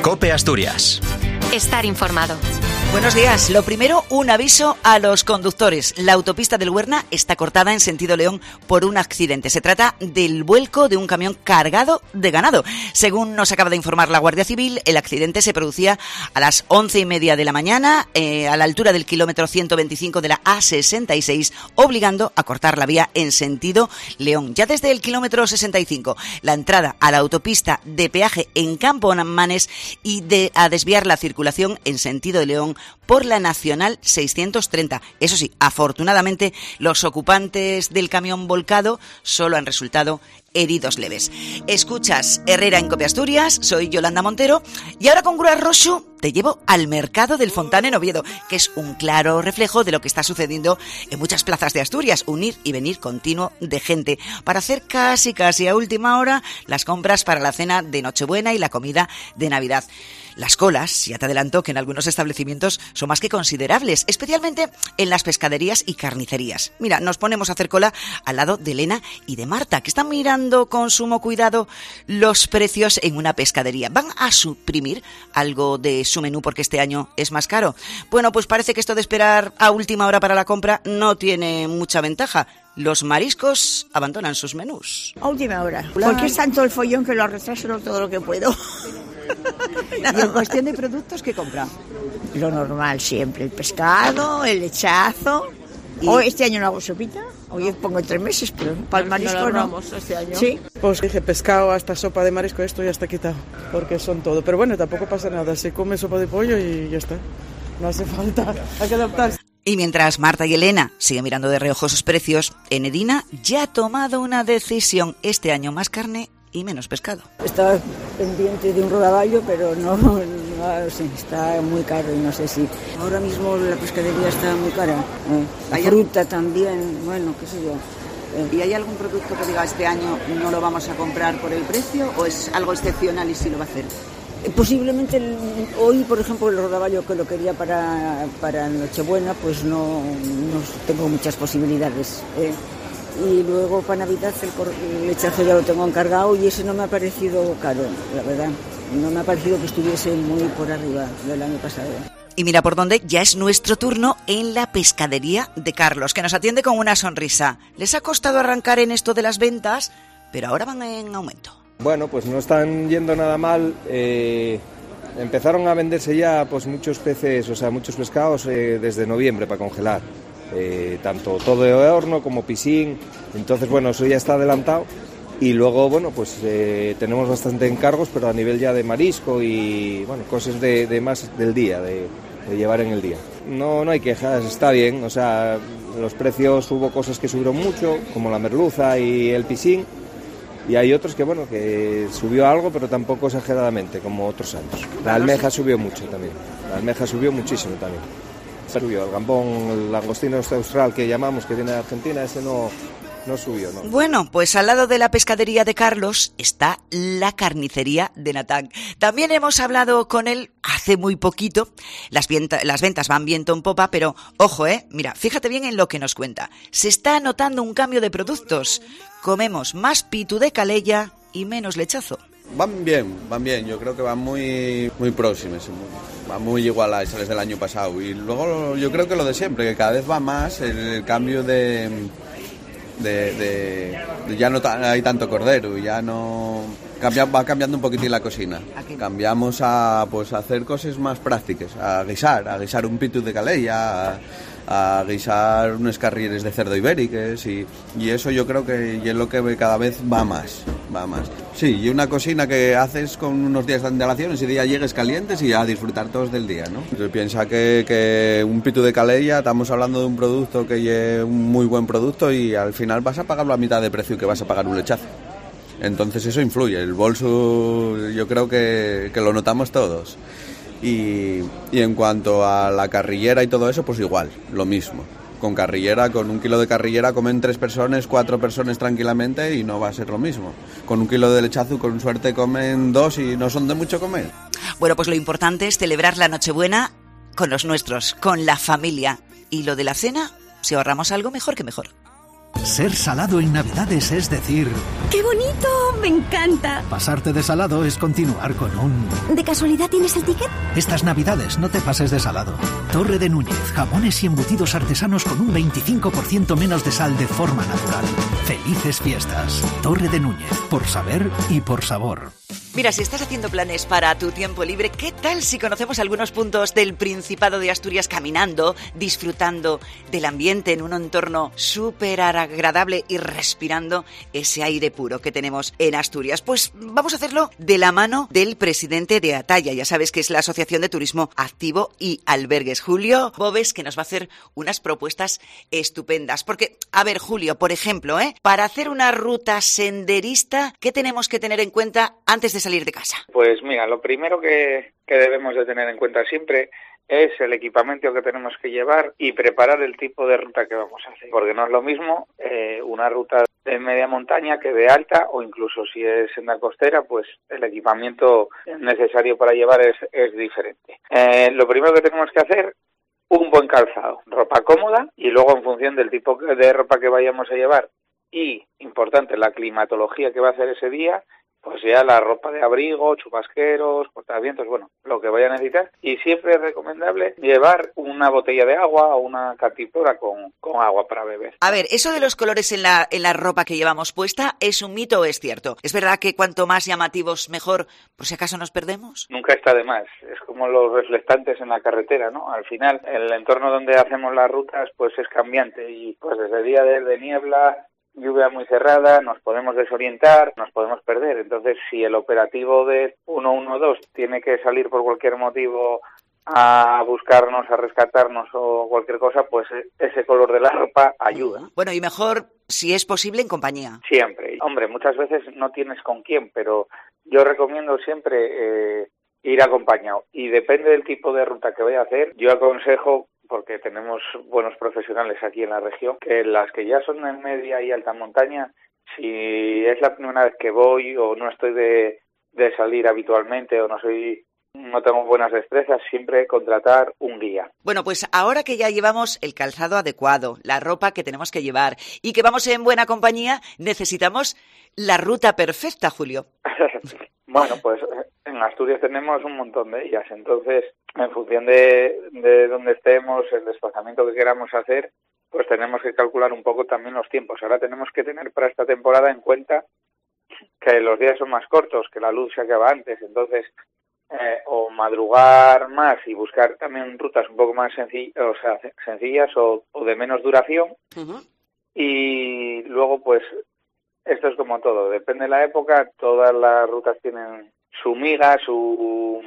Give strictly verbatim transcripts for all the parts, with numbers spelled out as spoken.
COPE Asturias. Estar informado. Buenos días. Lo primero, un aviso a los conductores. La autopista del Huerna está cortada en sentido León por un accidente. Se trata del vuelco de un camión cargado de ganado. Según nos acaba de informar la Guardia Civil, el accidente se producía a las once y media de la mañana, eh, a la altura del kilómetro ciento veinticinco de la A sesenta y seis, obligando a cortar la vía en sentido León. Ya desde el kilómetro sesenta y cinco, la entrada a la autopista de peaje en Campo Manes y de, a desviar la circulación en sentido de León por la Nacional seiscientos treinta. Eso sí, afortunadamente, los ocupantes del camión volcado solo han resultado heridos leves. Escuchas Herrera en COPE Asturias, soy Yolanda Montero, y ahora con Grúa Rosu te llevo al mercado del Fontán en Oviedo, que es un claro reflejo de lo que está sucediendo en muchas plazas de Asturias, un ir y venir continuo de gente para hacer casi casi a última hora las compras para la cena de Nochebuena y la comida de Navidad. Las colas, ya te adelanto que en algunos establecimientos son más que considerables, especialmente en las pescaderías y carnicerías. Mira, nos ponemos a hacer cola al lado de Elena y de Marta, que están mirando con sumo cuidado los precios en una pescadería. ¿Van a suprimir algo de su menú porque este año es más caro? Bueno, pues parece que esto de esperar a última hora para la compra no tiene mucha ventaja. Los mariscos abandonan sus menús. A última hora. Porque es tanto el follón que lo retraso todo lo que puedo. ¿Y en cuestión de productos qué compra? Lo normal siempre, el pescado, el lechazo. ¿Y? Hoy este año no hago sopita, hoy pongo tres meses, pero para el marisco no. Ramos este año. Sí. Pues dije pescado hasta sopa de marisco, esto ya está quitado, porque son todo. Pero bueno, tampoco pasa nada, se come sopa de pollo y ya está. No hace falta, hay que adaptarse. Y mientras Marta y Elena siguen mirando de reojo sus precios, Enedina ya ha tomado una decisión: este año más carne y menos pescado. Estaba pendiente de un rodaballo, pero no, no, no sé, está muy caro y no sé si... Ahora mismo la pescadería está muy cara, eh, la fruta también, bueno, qué sé yo. Eh. ¿Y hay algún producto que diga este año no lo vamos a comprar por el precio o es algo excepcional y sí lo va a hacer? Eh, posiblemente el, hoy, por ejemplo, el rodaballo que lo quería para, para Nochebuena, pues no, no tengo muchas posibilidades, eh. Y luego para Navidad el, el lechazo ya lo tengo encargado y ese no me ha parecido caro, la verdad. No me ha parecido que estuviese muy por arriba del año pasado. Y mira por dónde, ya es nuestro turno en la pescadería de Carlos, que nos atiende con una sonrisa. Les ha costado arrancar en esto de las ventas, pero ahora van en aumento. Bueno, pues no están yendo nada mal. Eh, empezaron a venderse ya pues muchos peces, o sea, muchos pescados eh, desde noviembre para congelar. Eh, tanto todo de horno como piscín, entonces bueno, eso ya está adelantado y luego bueno, pues eh, tenemos bastante encargos, pero a nivel ya de marisco y bueno, cosas de, de más del día, de, de llevar en el día. No, no hay quejas, está bien, o sea, los precios hubo cosas que subieron mucho, como la merluza y el piscín, y hay otros que bueno, que subió algo, pero tampoco exageradamente, como otros años. La almeja subió mucho también, la almeja subió muchísimo también. Subió el gambón, el langostino austral que llamamos, que viene de Argentina, ese no, no subió, ¿no? Bueno, pues al lado de la pescadería de Carlos está la carnicería de Natán. También hemos hablado con él hace muy poquito. Las, vienta, las ventas van viento en popa, pero ojo, eh, mira, fíjate bien en lo que nos cuenta. Se está notando un cambio de productos. Comemos más pitu de calella y menos lechazo. Van bien, van bien, yo creo que van muy muy próximos, van muy iguales a los del año pasado y luego yo creo que lo de siempre, que cada vez va más el, el cambio de, de, de, de ya no ta, hay tanto cordero, ya no cambia, va cambiando un poquitín la cocina, cambiamos a pues a hacer cosas más prácticas, a guisar, a guisar un pitu de calella, a, a guisar unos carrieres de cerdo ibéricos y, y eso yo creo que es lo que cada vez va más, va más. Sí, y una cocina que haces con unos días de antelación, ese día llegues calientes y a disfrutar todos del día, ¿no? Yo pienso que, que un pitu de calella, estamos hablando de un producto que es un muy buen producto y al final vas a pagarlo a mitad de precio que vas a pagar un lechazo. Entonces eso influye, el bolso yo creo que, que lo notamos todos. Y, y en cuanto a la carrillera y todo eso, pues igual, lo mismo. Con carrillera, con un kilo de carrillera comen tres personas, cuatro personas tranquilamente y no va a ser lo mismo. Con un kilo de lechazo, con suerte comen dos y no son de mucho comer. Bueno, pues lo importante es celebrar la Nochebuena con los nuestros, con la familia. Y lo de la cena, si ahorramos algo, mejor que mejor. Ser salado en Navidades es decir... ¡Qué bonito! ¡Me encanta! Pasarte de salado es continuar con un... ¿De casualidad tienes el ticket? Estas Navidades no te pases de salado. Torre de Núñez, jamones y embutidos artesanos con un veinticinco por ciento menos de sal de forma natural. Felices fiestas. Torre de Núñez, por saber y por sabor. Mira, si estás haciendo planes para tu tiempo libre, ¿qué tal si conocemos algunos puntos del Principado de Asturias caminando, disfrutando del ambiente en un entorno súper agradable y respirando ese aire puro que tenemos en Asturias? Pues vamos a hacerlo de la mano del presidente de Atalla, ya sabes que es la Asociación de Turismo Activo y Albergues, Julio Bobes, que nos va a hacer unas propuestas estupendas. Porque, a ver, Julio, por ejemplo, ¿eh? para hacer una ruta senderista, ¿qué tenemos que tener en cuenta antes de salir de casa? Pues mira, lo primero que, que debemos de tener en cuenta siempre es el equipamiento que tenemos que llevar y preparar el tipo de ruta que vamos a hacer, porque no es lo mismo eh, una ruta de media montaña que de alta, o incluso si es senda costera, pues el equipamiento necesario para llevar es, es diferente. Eh, lo primero que tenemos que hacer, un buen calzado, ropa cómoda, y luego en función del tipo de ropa que vayamos a llevar y, importante, la climatología que va a hacer ese día, pues ya la ropa de abrigo, chubasqueros, cortavientos, bueno, lo que vaya a necesitar. Y siempre es recomendable llevar una botella de agua o una cantimplora con, con agua para beber. A ver, ¿eso de los colores en la, en la ropa que llevamos puesta es un mito o es cierto? ¿Es verdad que cuanto más llamativos mejor, por si acaso nos perdemos? Nunca está de más. Es como los reflectantes en la carretera, ¿no? Al final, el entorno donde hacemos las rutas, pues es cambiante. Y pues desde día de, de niebla, lluvia muy cerrada, nos podemos desorientar, nos podemos perder. Entonces, si el operativo de uno uno dos tiene que salir por cualquier motivo a buscarnos, a rescatarnos o cualquier cosa, pues ese color de la ropa ayuda. Bueno, y mejor, si es posible, en compañía. Siempre. Hombre, muchas veces no tienes con quién, pero yo recomiendo siempre eh, ir acompañado. Y depende del tipo de ruta que vaya a hacer, yo aconsejo, porque tenemos buenos profesionales aquí en la región, que las que ya son en media y alta montaña, si es la primera vez que voy o no estoy de, de salir habitualmente o no soy no tengo buenas destrezas, siempre contratar un guía. Bueno, pues ahora que ya llevamos el calzado adecuado, la ropa que tenemos que llevar y que vamos en buena compañía, necesitamos la ruta perfecta, Julio. Bueno, pues en Asturias tenemos un montón de ellas, entonces en función de, de dónde estemos, el desplazamiento que queramos hacer, pues tenemos que calcular un poco también los tiempos. Ahora tenemos que tener para esta temporada en cuenta que los días son más cortos, que la luz se acaba antes, entonces eh, o madrugar más y buscar también rutas un poco más sencillas, o sea, sencillas o, o de menos duración. Uh-huh. Y luego pues esto es como todo, depende de la época, todas las rutas tienen su miga, su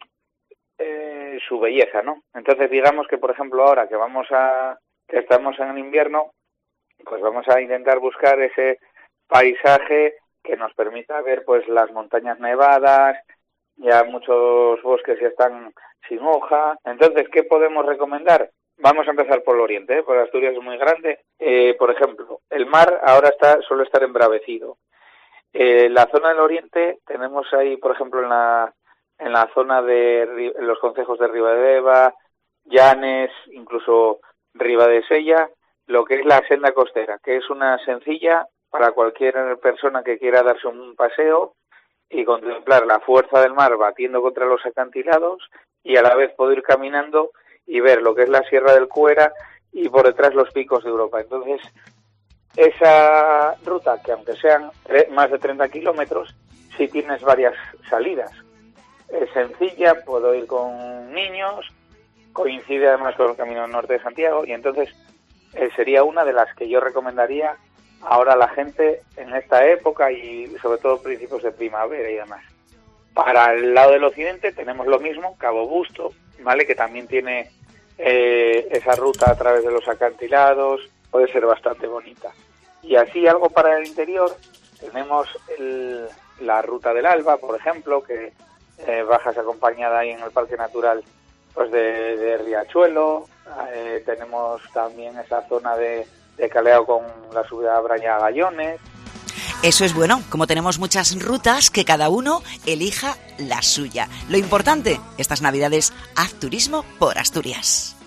eh, su belleza, ¿no? Entonces digamos que, por ejemplo, ahora que vamos a que estamos en el invierno, pues vamos a intentar buscar ese paisaje que nos permita ver pues las montañas nevadas, ya muchos bosques ya están sin hoja. Entonces, ¿qué podemos recomendar? Vamos a empezar por el oriente, ¿eh? Porque Asturias es muy grande. Eh, por ejemplo, el mar ahora está suele estar embravecido. Eh, la zona del oriente tenemos ahí, por ejemplo, en la en la zona de en los concejos de Ribadedeva, Llanes, incluso Ribadesella, lo que es la senda costera, que es una sencilla para cualquier persona que quiera darse un paseo y contemplar la fuerza del mar batiendo contra los acantilados y a la vez poder ir caminando y ver lo que es la Sierra del Cuera y por detrás los picos de Europa. Entonces, esa ruta, que aunque sean más de treinta kilómetros, sí tienes varias salidas. Es sencilla, puedo ir con niños, coincide además con el Camino Norte de Santiago y entonces eh, sería una de las que yo recomendaría ahora a la gente en esta época y sobre todo principios de primavera y demás. Para el lado del occidente tenemos lo mismo, Cabo Busto, ¿vale? Que también tiene eh, esa ruta a través de los acantilados, puede ser bastante bonita. Y así algo para el interior, tenemos el, la Ruta del Alba, por ejemplo, que eh, bajas acompañada ahí en el Parque Natural pues de, de Riachuelo, eh, tenemos también esa zona de, de Caleao con la subida a Braña a Gallones. Eso es bueno, como tenemos muchas rutas, que cada uno elija la suya. Lo importante, estas Navidades, haz turismo por Asturias.